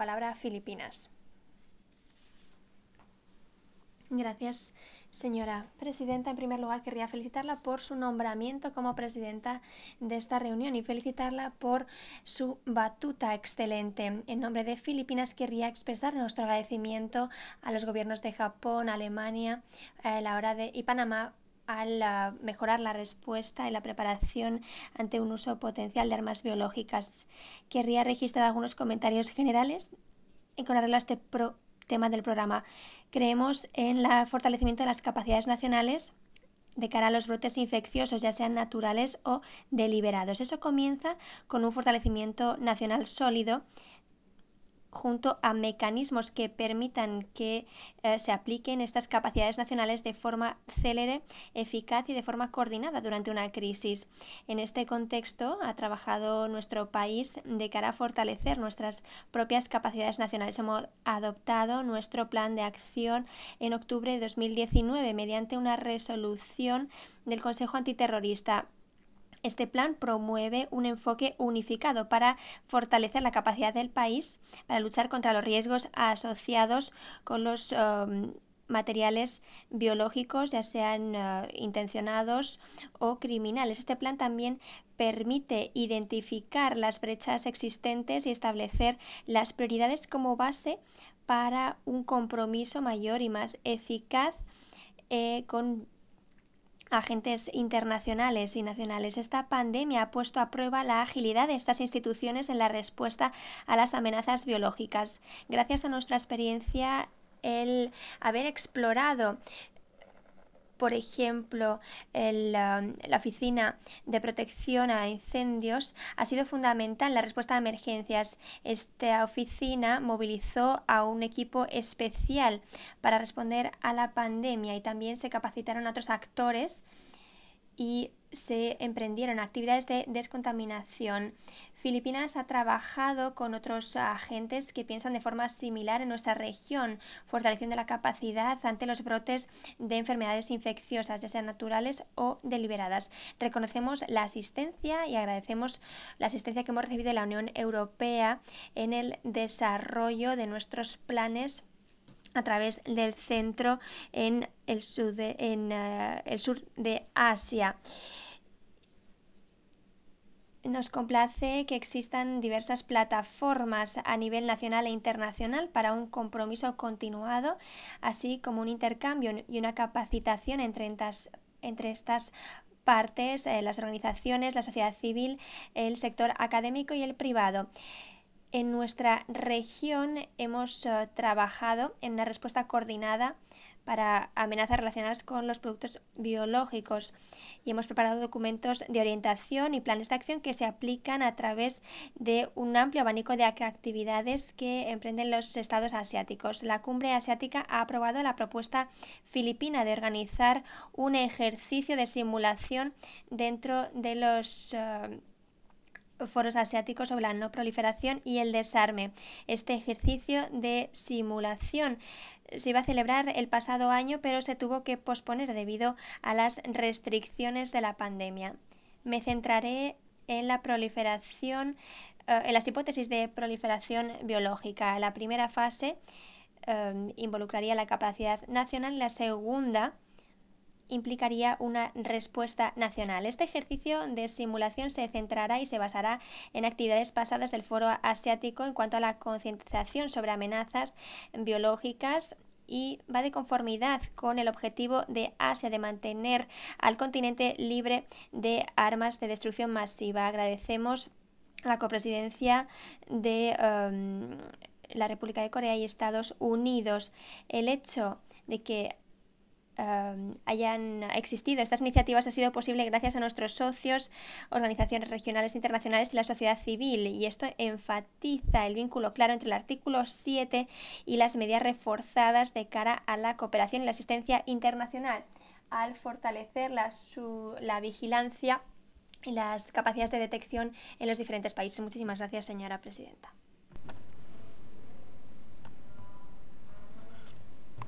palabra a Filipinas. Gracias, señora presidenta. En primer lugar, querría felicitarla por su nombramiento como presidenta de esta reunión y felicitarla por su batuta excelente. En nombre de Filipinas, querría expresar nuestro agradecimiento a los gobiernos de Japón, Alemania y Panamá al mejorar la respuesta y la preparación ante un uso potencial de armas biológicas. Querría registrar algunos comentarios generales con arreglo a este tema del programa. Creemos en el fortalecimiento de las capacidades nacionales de cara a los brotes infecciosos, ya sean naturales o deliberados. Eso comienza con un fortalecimiento nacional sólido junto a mecanismos que permitan que se apliquen estas capacidades nacionales de forma célere, eficaz y de forma coordinada durante una crisis. En este contexto ha trabajado nuestro país de cara a fortalecer nuestras propias capacidades nacionales. Hemos adoptado nuestro plan de acción en octubre de 2019 mediante una resolución del Consejo Antiterrorista. Este plan promueve un enfoque unificado para fortalecer la capacidad del país para luchar contra los riesgos asociados con los materiales biológicos, ya sean intencionados o criminales. Este plan también permite identificar las brechas existentes y establecer las prioridades como base para un compromiso mayor y más eficaz con agentes internacionales y nacionales. Esta pandemia ha puesto a prueba la agilidad de estas instituciones en la respuesta a las amenazas biológicas. Gracias a nuestra experiencia, el haber explorado, por ejemplo, la Oficina de Protección a Incendios ha sido fundamental en la respuesta a emergencias. Esta oficina movilizó a un equipo especial para responder a la pandemia y también se capacitaron a otros actores y se emprendieron actividades de descontaminación. Filipinas ha trabajado con otros agentes que piensan de forma similar en nuestra región, fortaleciendo la capacidad ante los brotes de enfermedades infecciosas, ya sean naturales o deliberadas. Reconocemos la asistencia y agradecemos la asistencia que hemos recibido de la Unión Europea en el desarrollo de nuestros planes a través del centro en el sur de Asia. Nos complace que existan diversas plataformas a nivel nacional e internacional para un compromiso continuado, así como un intercambio y una capacitación entre estas partes, las organizaciones, la sociedad civil, el sector académico y el privado. En nuestra región hemos trabajado en una respuesta coordinada para amenazas relacionadas con los productos biológicos y hemos preparado documentos de orientación y planes de acción que se aplican a través de un amplio abanico de actividades que emprenden los estados asiáticos. La cumbre asiática ha aprobado la propuesta filipina de organizar un ejercicio de simulación dentro de los foros asiáticos sobre la no proliferación y el desarme. Este ejercicio de simulación se iba a celebrar el pasado año, pero se tuvo que posponer debido a las restricciones de la pandemia. Me centraré en la proliferación, en las hipótesis de proliferación biológica. La primera fase involucraría la capacidad nacional y la segunda implicaría una respuesta nacional. Este ejercicio de simulación se centrará y se basará en actividades pasadas del Foro Asiático en cuanto a la concienciación sobre amenazas biológicas y va de conformidad con el objetivo de Asia de mantener al continente libre de armas de destrucción masiva. Agradecemos la copresidencia de la República de Corea y Estados Unidos. El hecho de que hayan existido estas iniciativas ha sido posible gracias a nuestros socios, organizaciones regionales e internacionales y la sociedad civil, y esto enfatiza el vínculo claro entre el artículo 7 y las medidas reforzadas de cara a la cooperación y la asistencia internacional al fortalecer la vigilancia y las capacidades de detección en los diferentes países. Muchísimas gracias, señora presidenta.